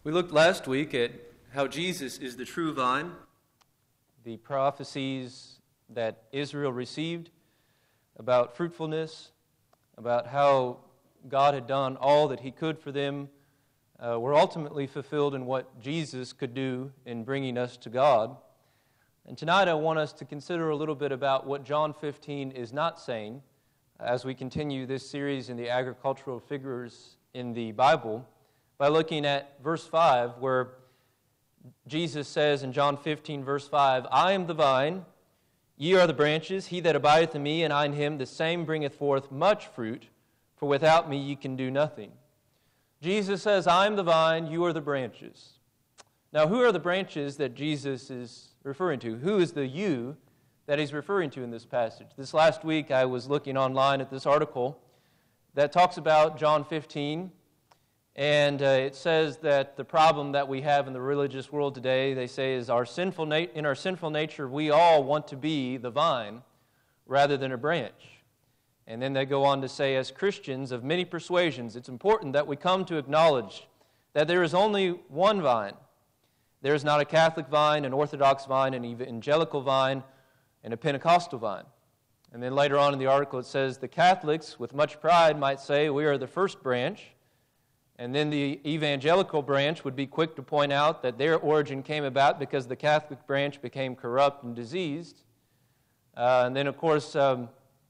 We looked last week at how Jesus is the true vine. The prophecies that Israel received about fruitfulness, about how God had done all that He could for them, were ultimately fulfilled in what Jesus could do in bringing us to God. And tonight I want us to consider a little bit about what John 15 is not saying as we continue this series in the agricultural figures in the Bible by looking at verse 5 where Jesus says in John 15 verse 5, I am the vine, ye are the branches, he that abideth in me and I in him, the same bringeth forth much fruit, for without me ye can do nothing. Jesus says, I am the vine, you are the branches. Now who are the branches that Jesus is referring to? Who is the you that he's referring to in this passage? This last week I was looking online at this article that talks about John 15, and it says that the problem that we have in the religious world today, they say, is in our sinful nature, we all want to be the vine rather than a branch. And then they go on to say, as Christians of many persuasions, it's important that we come to acknowledge that there is only one vine. There is not a Catholic vine, an Orthodox vine, an evangelical vine, and a Pentecostal vine. And then later on in the article it says, the Catholics, with much pride, might say, we are the first branch. And then the evangelical branch would be quick to point out that their origin came about because the Catholic branch became corrupt and diseased. And then, of course, the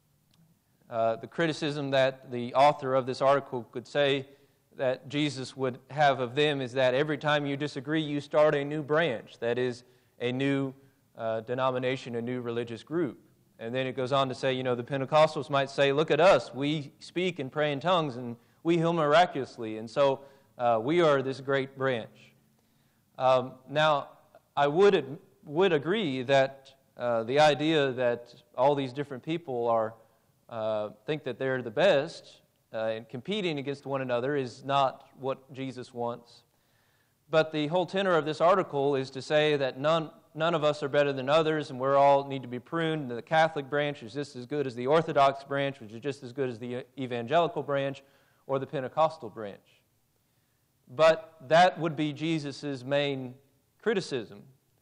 criticism that the author of this article could say that Jesus would have of them is that every time you disagree, you start a new branch. That is, a new denomination, a new religious group. And then it goes on to say, the Pentecostals might say, look at us, we speak and pray in tongues, and we heal miraculously, and so we are this great branch. Now, I would agree that the idea that all these different people are think that they're the best and competing against one another is not what Jesus wants. But the whole tenor of this article is to say that none of us are better than others, and we all need to be pruned. The Catholic branch is just as good as the Orthodox branch, which is just as good as the evangelical branch, or the Pentecostal branch. But that would be Jesus' main criticism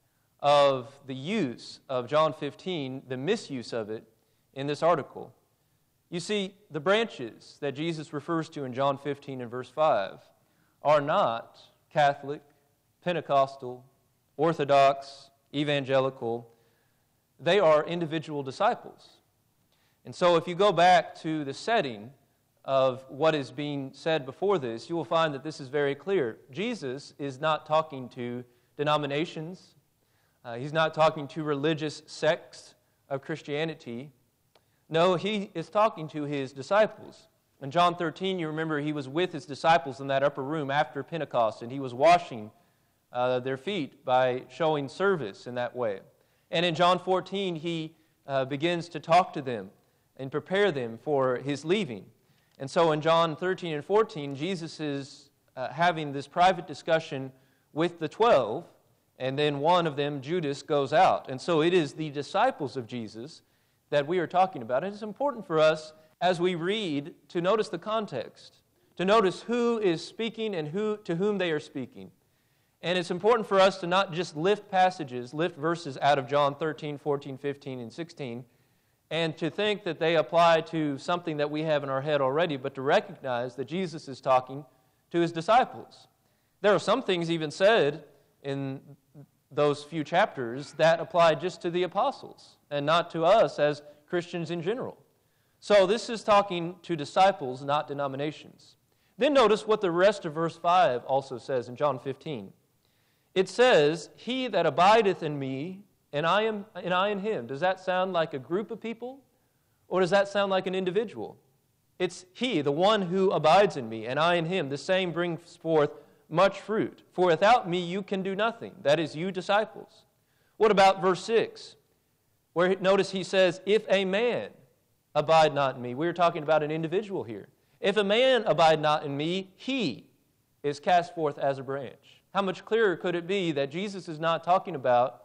of the use of John 15, the misuse of it in this article. You see, the branches that Jesus refers to in John 15 and verse 5 are not Catholic, Pentecostal, Orthodox, evangelical. They are individual disciples. And so if you go back to the setting of what is being said before this, you will find that this is very clear. Jesus is not talking to denominations. He's not talking to religious sects of Christianity. No, he is talking to his disciples. In John 13, you remember he was with his disciples in that upper room after Pentecost, and he was washing their feet by showing service in that way. And in John 14, he begins to talk to them and prepare them for his leaving. And so in John 13 and 14, Jesus is having this private discussion with the 12, and then one of them, Judas, goes out. And so it is the disciples of Jesus that we are talking about. And it's important for us, as we read, to notice the context, to notice who is speaking and to whom they are speaking. And it's important for us to not just lift verses out of John 13, 14, 15, and 16, and to think that they apply to something that we have in our head already, but to recognize that Jesus is talking to his disciples. There are some things even said in those few chapters that apply just to the apostles and not to us as Christians in general. So this is talking to disciples, not denominations. Then notice what the rest of verse 5 also says in John 15. It says, he that abideth in me, and I in him. Does that sound like a group of people? Or does that sound like an individual? It's he, the one who abides in me, and I in him. The same brings forth much fruit. For without me you can do nothing. That is, you disciples. What about verse 6? Where notice he says, if a man abide not in me. We're talking about an individual here. If a man abide not in me, he is cast forth as a branch. How much clearer could it be that Jesus is not talking about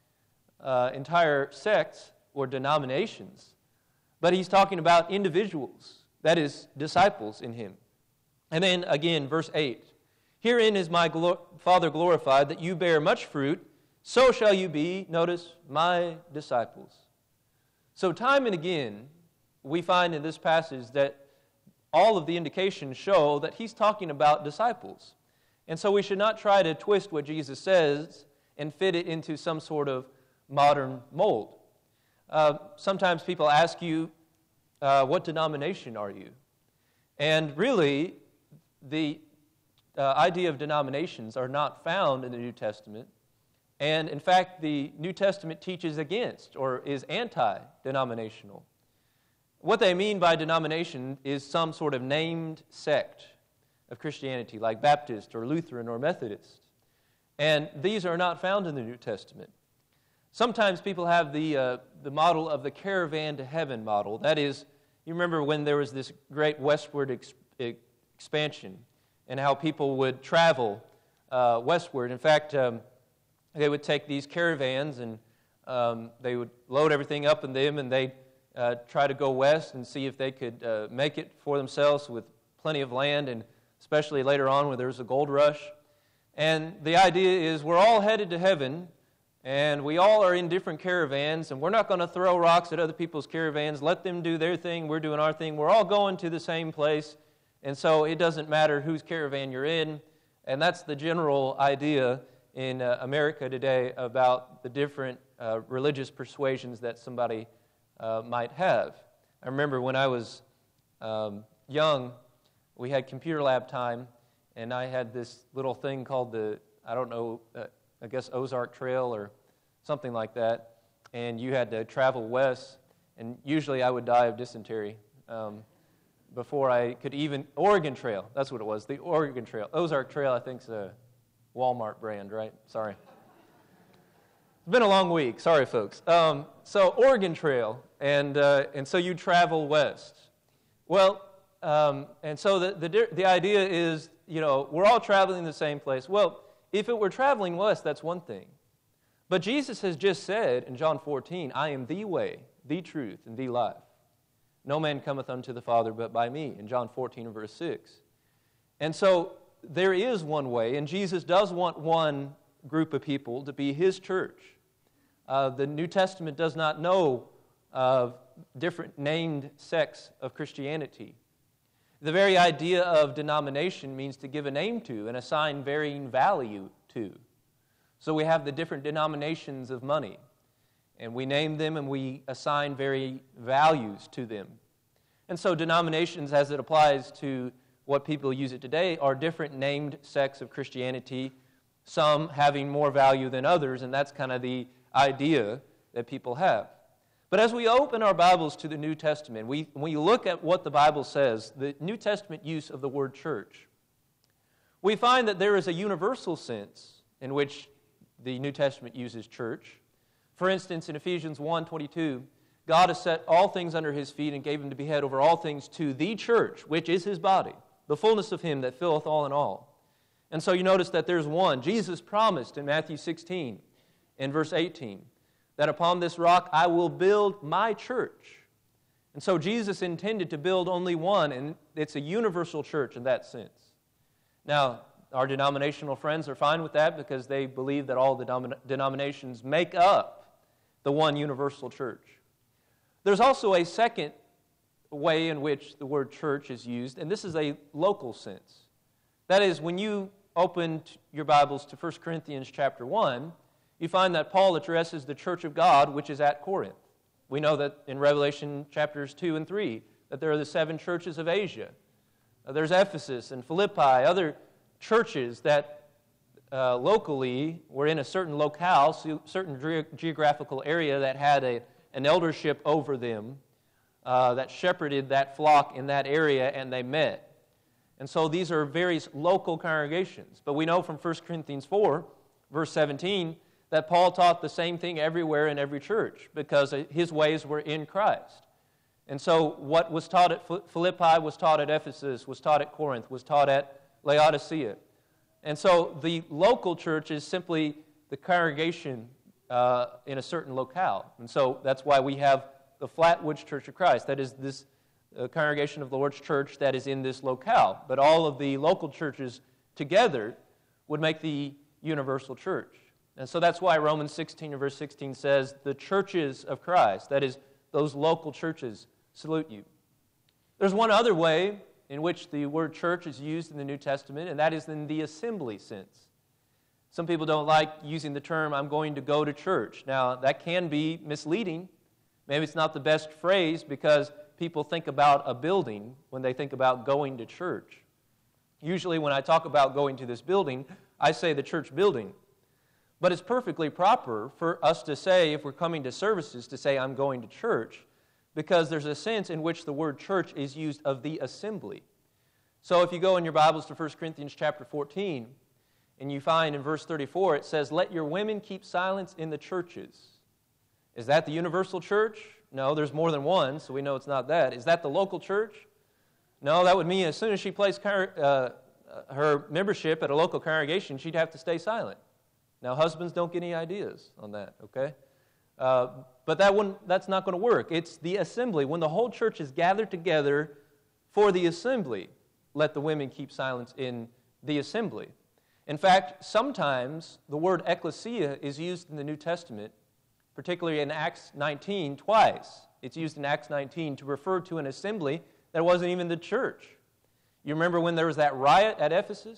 entire sects or denominations, but he's talking about individuals, that is, disciples in him. And then again, verse 8, Herein is my Father glorified, that you bear much fruit, so shall you be, notice, my disciples. So time and again, we find in this passage that all of the indications show that he's talking about disciples. And so we should not try to twist what Jesus says and fit it into some sort of modern mold. Sometimes people ask you, what denomination are you? And really, the idea of denominations are not found in the New Testament. And in fact, the New Testament teaches against or is anti-denominational. What they mean by denomination is some sort of named sect of Christianity, like Baptist or Lutheran or Methodist. And these are not found in the New Testament. Sometimes people have the model of the caravan to heaven model. That is, you remember when there was this great westward expansion and how people would travel westward. In fact, they would take these caravans and they would load everything up in them, and they'd try to go west and see if they could make it for themselves with plenty of land, and especially later on when there was a gold rush. And the idea is we're all headed to heaven, and we all are in different caravans, and we're not going to throw rocks at other people's caravans. Let them do their thing, we're doing our thing. We're all going to the same place, and so it doesn't matter whose caravan you're in. And that's the general idea in America today about the different religious persuasions that somebody might have. I remember when I was young, we had computer lab time, and I had this little thing called I guess Ozark Trail or something like that, and you had to travel west, and usually I would die of dysentery before I could even... Oregon Trail, that's what it was, the Oregon Trail. Ozark Trail, I think, is a Walmart brand, right? Sorry. It's been a long week. Sorry, folks. So Oregon Trail, and so you travel west. Well, and so the idea is, we're all traveling the same place. Well, if it were traveling west, that's one thing. But Jesus has just said in John 14, I am the way, the truth, and the life. No man cometh unto the Father but by me, in John 14 and verse 6. And so there is one way, and Jesus does want one group of people to be his church. The New Testament does not know of different named sects of Christianity. The very idea of denomination means to give a name to and assign varying value to. So we have the different denominations of money, and we name them and we assign varying values to them. And so denominations, as it applies to what people use it today, are different named sects of Christianity, some having more value than others, and that's kind of the idea that people have. But as we open our Bibles to the New Testament, when we look at what the Bible says, the New Testament use of the word church, we find that there is a universal sense in which the New Testament uses church. For instance, in Ephesians 1:22, God has set all things under his feet and gave him to be head over all things to the church, which is his body, the fullness of him that filleth all in all. And so you notice that there's one. Jesus promised in Matthew 16, in verse 18, that upon this rock I will build my church. And so Jesus intended to build only one, and it's a universal church in that sense. Now, our denominational friends are fine with that because they believe that all the denominations make up the one universal church. There's also a second way in which the word church is used, and this is a local sense. That is, when you open your Bibles to 1 Corinthians chapter 1, you find that Paul addresses the church of God, which is at Corinth. We know that in Revelation chapters 2 and 3, that there are the 7 churches of Asia. There's Ephesus and Philippi, other churches that locally were in a certain locale, certain geographical area that had an eldership over them that shepherded that flock in that area, and they met. And so these are various local congregations. But we know from 1 Corinthians 4, verse 17, that Paul taught the same thing everywhere in every church because his ways were in Christ. And so what was taught at Philippi was taught at Ephesus, was taught at Corinth, was taught at Laodicea. And so the local church is simply the congregation in a certain locale. And so that's why we have the Flatwoods Church of Christ. That is this congregation of the Lord's church that is in this locale. But all of the local churches together would make the universal church. And so that's why Romans 16 and verse 16 says, the churches of Christ, that is, those local churches, salute you. There's one other way in which the word church is used in the New Testament, and that is in the assembly sense. Some people don't like using the term, I'm going to go to church. Now, that can be misleading. Maybe it's not the best phrase because people think about a building when they think about going to church. Usually when I talk about going to this building, I say the church building. But it's perfectly proper for us to say, if we're coming to services, to say, I'm going to church, because there's a sense in which the word church is used of the assembly. So if you go in your Bibles to 1 Corinthians chapter 14, and you find in verse 34, it says, let your women keep silence in the churches. Is that the universal church? No, there's more than one, so we know it's not that. Is that the local church? No, that would mean as soon as she placed her membership at a local congregation, she'd have to stay silent. Now, husbands, don't get any ideas on that, okay? But that's not going to work. It's the assembly. When the whole church is gathered together for the assembly, let the women keep silence in the assembly. In fact, sometimes the word ecclesia is used in the New Testament, particularly in Acts 19, twice. It's used in Acts 19 to refer to an assembly that wasn't even the church. You remember when there was that riot at Ephesus?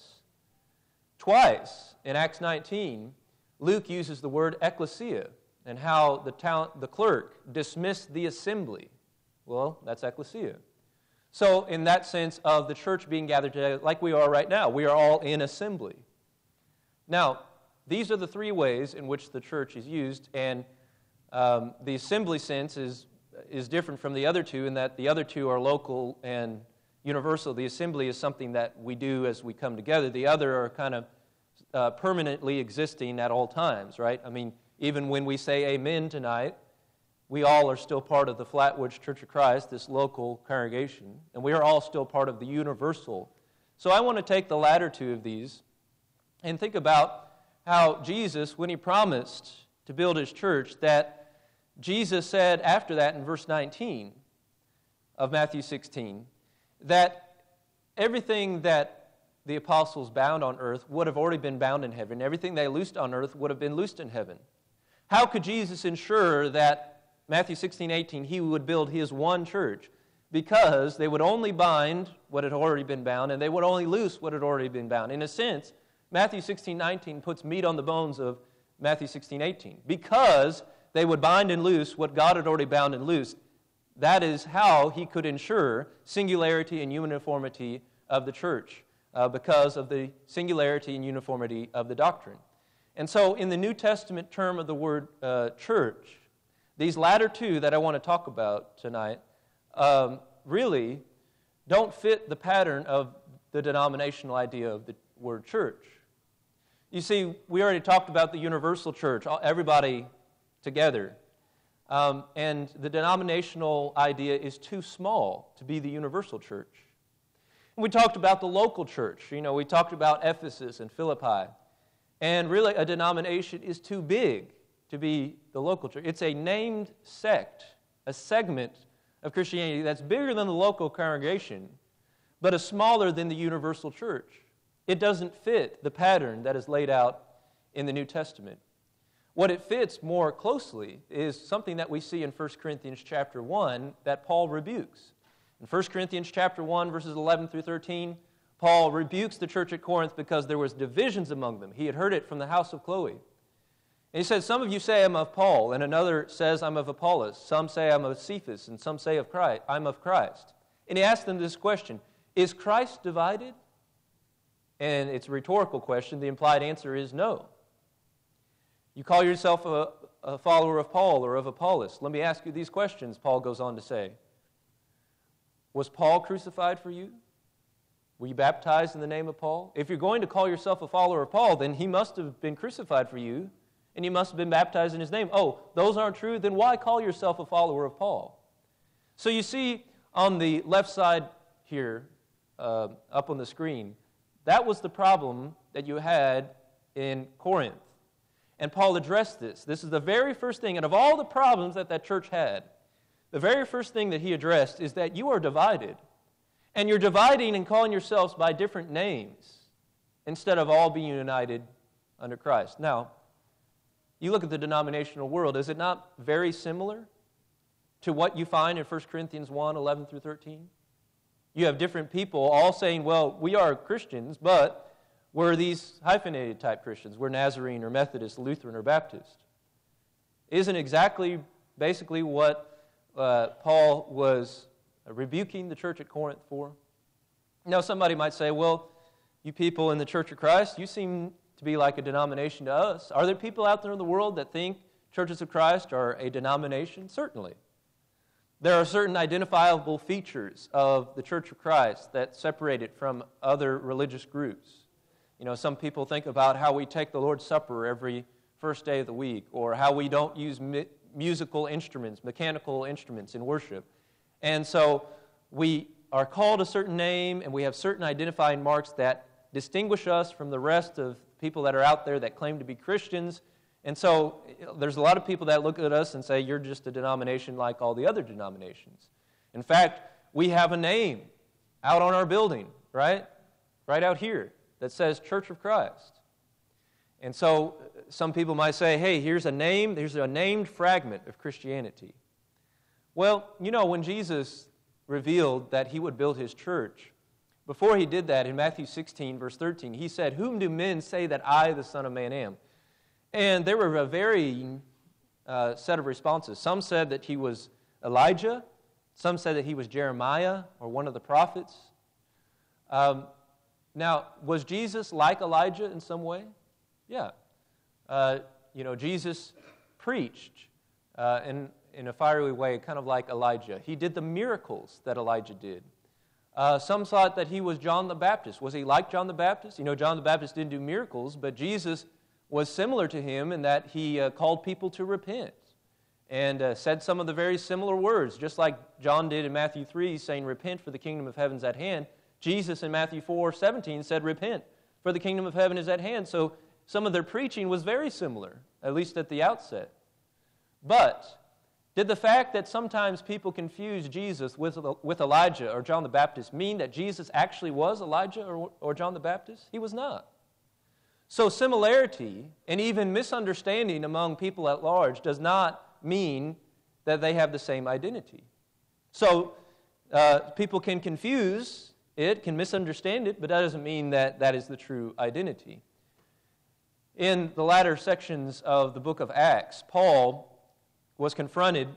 Twice in Acts 19, Luke uses the word ecclesia and how the clerk dismissed the assembly. Well, that's ecclesia. So in that sense of the church being gathered together, like we are right now, we are all in assembly. Now, these are the three ways in which the church is used, and the assembly sense is different from the other two in that the other two are local and universal. The assembly is something that we do as we come together. The other are kind of permanently existing at all times, right? I mean, even when we say amen tonight, we all are still part of the Flatwoods Church of Christ, this local congregation, and we are all still part of the universal. So I want to take the latter two of these and think about how Jesus, when he promised to build his church, that Jesus said after that in verse 19 of Matthew 16, that everything that the apostles bound on earth would have already been bound in heaven. Everything they loosed on earth would have been loosed in heaven. How could Jesus ensure that, Matthew 16:18, he would build his one church? Because they would only bind what had already been bound, and they would only loose what had already been bound. In a sense, Matthew 16:19 puts meat on the bones of Matthew 16:18. Because they would bind and loose what God had already bound and loosed, that is how he could ensure singularity and uniformity of the church, because of the singularity and uniformity of the doctrine. And so in the New Testament term of the word church, these latter two that I want to talk about tonight really don't fit the pattern of the denominational idea of the word church. You see, we already talked about the universal church, everybody together. And the denominational idea is too small to be the universal church. And we talked about the local church. You know, we talked about Ephesus and Philippi. And really, a denomination is too big to be the local church. It's a named sect, a segment of Christianity that's bigger than the local congregation, but is smaller than the universal church. It doesn't fit the pattern that is laid out in the New Testament. What it fits more closely is something that we see in 1 Corinthians chapter 1 that Paul rebukes. In 1 Corinthians chapter 1, verses 11 through 13, Paul rebukes the church at Corinth because there was divisions among them. He had heard it from the house of Chloe. And he said, some of you say I'm of Paul, and another says I'm of Apollos. Some say I'm of Cephas, and some say I'm of Christ. And he asked them this question, is Christ divided? And it's a rhetorical question. The implied answer is no. You call yourself a follower of Paul or of Apollos. Let me ask you these questions, Paul goes on to say. Was Paul crucified for you? Were you baptized in the name of Paul? If you're going to call yourself a follower of Paul, then he must have been crucified for you, and you must have been baptized in his name. Oh, those aren't true? Then why call yourself a follower of Paul? So you see on the left side here, up on the screen, that was the problem that you had in Corinth. And Paul addressed this. This is the very first thing, and of all the problems that church had, the very first thing that he addressed is that you are divided. And you're dividing and calling yourselves by different names. instead of all being united under Christ. Now, you look at the denominational world, is it not very similar to what you find in 1 Corinthians 1, 11 through 13? You have different people all saying, well, we are Christians, but we're these hyphenated type Christians. We're Nazarene or Methodist, Lutheran or Baptist. Isn't exactly basically what Paul was rebuking the church at Corinth for? Now, somebody might say, well, you people in the Church of Christ, you seem to be like a denomination to us. Are there people out there in the world that think churches of Christ are a denomination? Certainly. There are certain identifiable features of the Church of Christ that separate it from other religious groups. You know, some people think about how we take the Lord's Supper every first day of the week, or how we don't use musical instruments, mechanical instruments in worship. And so we are called a certain name, and we have certain identifying marks that distinguish us from the rest of people that are out there that claim to be Christians. And so there's a lot of people that look at us and say, you're just a denomination like all the other denominations. In fact, we have a name out on our building, right? Right out here that says Church of Christ. And so some people might say, hey, here's a named fragment of Christianity. Well, you know, when Jesus revealed that he would build his church, before he did that, in Matthew 16, verse 13, he said, whom do men say that I, the Son of Man, am? And there were a varying set of responses. Some said that he was Elijah. Some said that he was Jeremiah or one of the prophets. Now, was Jesus like Elijah in some way? Yeah. Jesus preached in a fiery way, kind of like Elijah. He did the miracles that Elijah did. Some thought that he was John the Baptist. Was he like John the Baptist? You know, John the Baptist didn't do miracles, but Jesus was similar to him in that he called people to repent and said some of the very similar words, just like John did in Matthew 3, saying, repent, for the kingdom of heaven is at hand. Jesus in Matthew 4:17 said, repent, for the kingdom of heaven is at hand. So some of their preaching was very similar, at least at the outset. But did the fact that sometimes people confuse Jesus with Elijah or John the Baptist mean that Jesus actually was Elijah or John the Baptist? He was not. So similarity and even misunderstanding among people at large does not mean that they have the same identity. So people can confuse it, can misunderstand it, but that doesn't mean that that is the true identity. In the latter sections of the book of Acts, Paul was confronted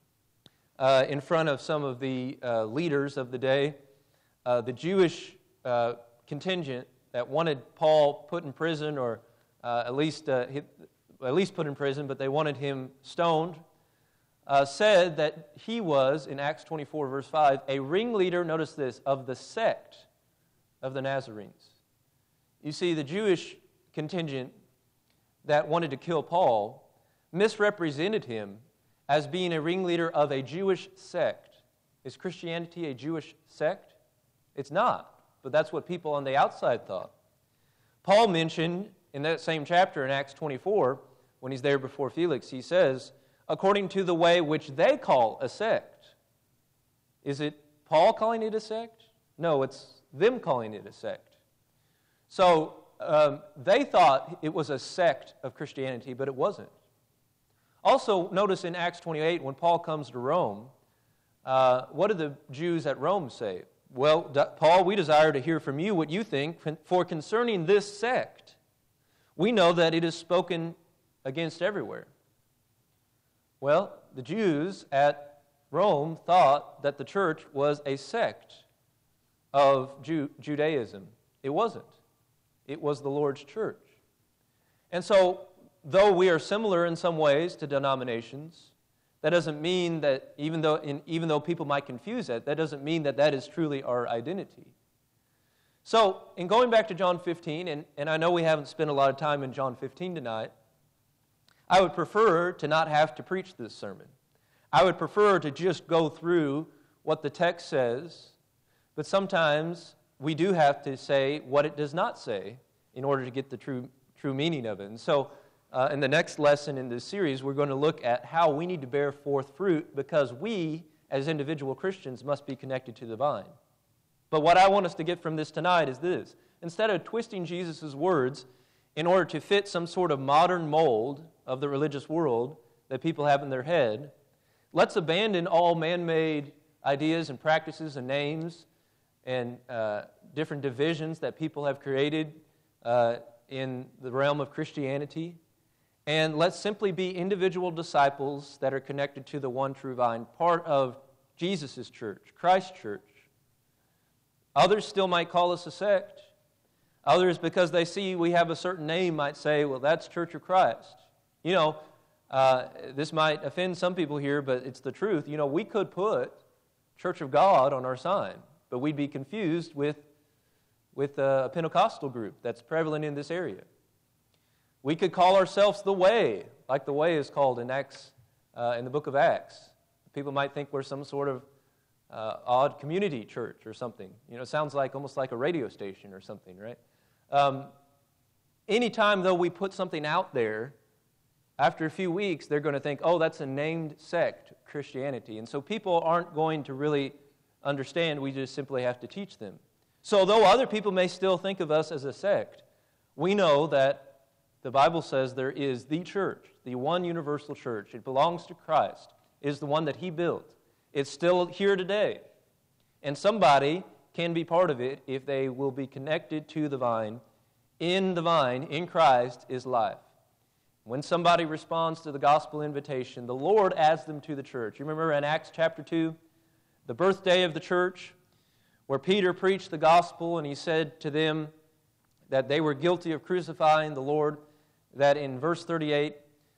in front of some of the leaders of the day, the Jewish contingent that wanted Paul put in prison, or at least put in prison, but they wanted him stoned, said that he was, in Acts 24, verse 5, a ringleader, notice this, of the sect of the Nazarenes. You see, the Jewish contingent that wanted to kill Paul misrepresented him as being a ringleader of a Jewish sect. Is Christianity a Jewish sect? It's not, but that's what people on the outside thought. Paul mentioned in that same chapter in Acts 24, when he's there before Felix, he says, according to the way which they call a sect. Is it Paul calling it a sect? No, it's them calling it a sect. So they thought it was a sect of Christianity, but it wasn't. Also, notice in Acts 28, when Paul comes to Rome, what did the Jews at Rome say? Well, Paul, we desire to hear from you what you think, for concerning this sect, we know that it is spoken against everywhere. Well, the Jews at Rome thought that the church was a sect of Judaism. It wasn't. It was the Lord's church. And so, though we are similar in some ways to denominations, that doesn't mean that, even though people might confuse it, that doesn't mean that that is truly our identity. So, in going back to John 15, and I know we haven't spent a lot of time in John 15 tonight, I would prefer to not have to preach this sermon. I would prefer to just go through what the text says, but sometimes we do have to say what it does not say in order to get the true meaning of it. And so, in the next lesson in this series, we're going to look at how we need to bear forth fruit because we, as individual Christians, must be connected to the vine. But what I want us to get from this tonight is this. Instead of twisting Jesus' words in order to fit some sort of modern mold of the religious world that people have in their head, let's abandon all man-made ideas and practices and names and different divisions that people have created in the realm of Christianity, and let's simply be individual disciples that are connected to the one true vine, part of Jesus' church, Christ's church. Others still might call us a sect. Others, because they see we have a certain name, might say, well, that's Church of Christ. You know, this might offend some people here, but it's the truth. You know, we could put Church of God on our sign, but we'd be confused with a Pentecostal group that's prevalent in this area. We could call ourselves the Way, like the Way is called in Acts, in the book of Acts. People might think we're some sort of odd community church or something. You know, it sounds like almost like a radio station or something, right? Anytime, though, we put something out there, after a few weeks, they're going to think, oh, that's a named sect, Christianity. And so people aren't going to really understand. We just simply have to teach them. So though other people may still think of us as a sect, we know that the Bible says there is the church, the one universal church. It belongs to Christ. It is the one that He built. It's still here today. And somebody can be part of it if they will be connected to the vine. In the vine, in Christ, is life. When somebody responds to the gospel invitation, the Lord adds them to the church. You remember in Acts chapter 2, the birthday of the church, where Peter preached the gospel and he said to them that they were guilty of crucifying the Lord, that in verse 38,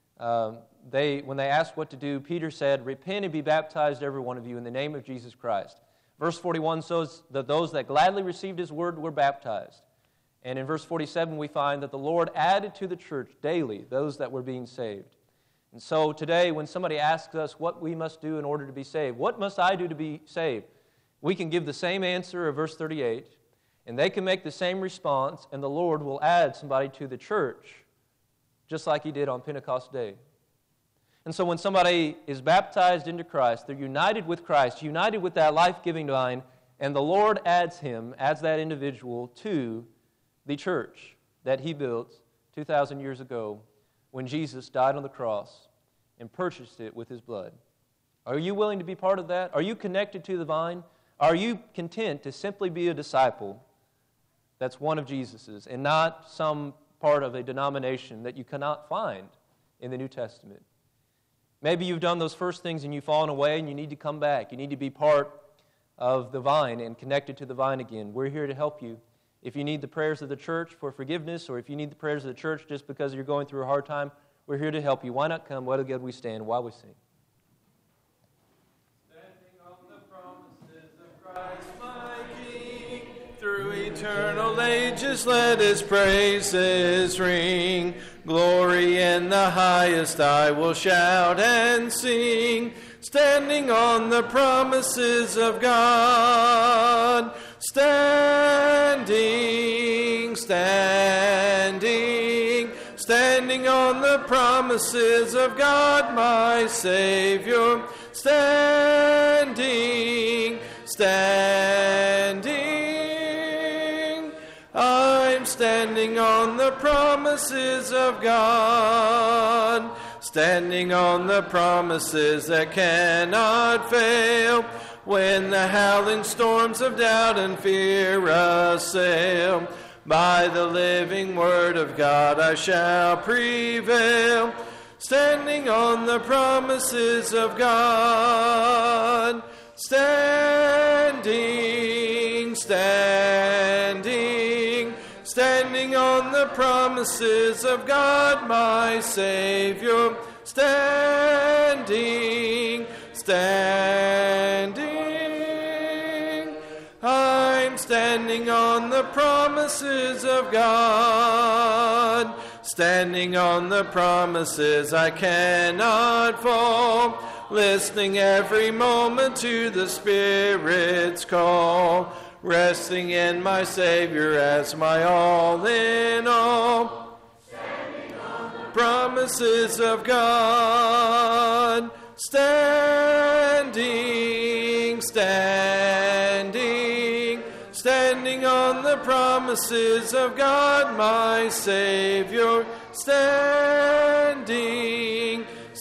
when they asked what to do, Peter said, repent and be baptized, every one of you, in the name of Jesus Christ. Verse 41 shows that those that gladly received His word were baptized. And in verse 47, we find that the Lord added to the church daily those that were being saved. And so today, when somebody asks us what we must do in order to be saved, what must I do to be saved? We can give the same answer of verse 38, and they can make the same response, and the Lord will add somebody to the church, just like He did on Pentecost Day. And so when somebody is baptized into Christ, they're united with Christ, united with that life-giving vine, and the Lord adds that individual to the church that He built 2,000 years ago when Jesus died on the cross and purchased it with His blood. Are you willing to be part of that? Are you connected to the vine? Are you content to simply be a disciple that's one of Jesus's and not some part of a denomination that you cannot find in the New Testament? Maybe you've done those first things and you've fallen away and you need to come back. You need to be part of the vine and connected to the vine again. We're here to help you. If you need the prayers of the church for forgiveness, or if you need the prayers of the church just because you're going through a hard time, we're here to help you. Why not come? What a good we stand while we sing. Standing on the promises of Christ my King, through eternal ages let His praises ring. Glory in the highest I will shout and sing. Standing on the promises of God. Standing, standing, standing on the promises of God my Savior. Standing, standing, I'm standing on the promises of God. Standing on the promises that cannot fail. When the howling storms of doubt and fear assail, by the living word of God I shall prevail. Standing on the promises of God. Standing, standing, standing on the promises of God my Savior. Standing, standing, I'm standing on the promises of God. Standing on the promises I cannot fall. Listening every moment to the Spirit's call. Resting in my Savior as my all in all. Standing on the promises of God. Standing, standing, on the promises of God, my Savior, standing.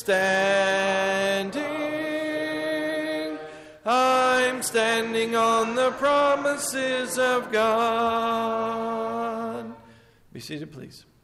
I'm standing on the promises of God. Be seated, please.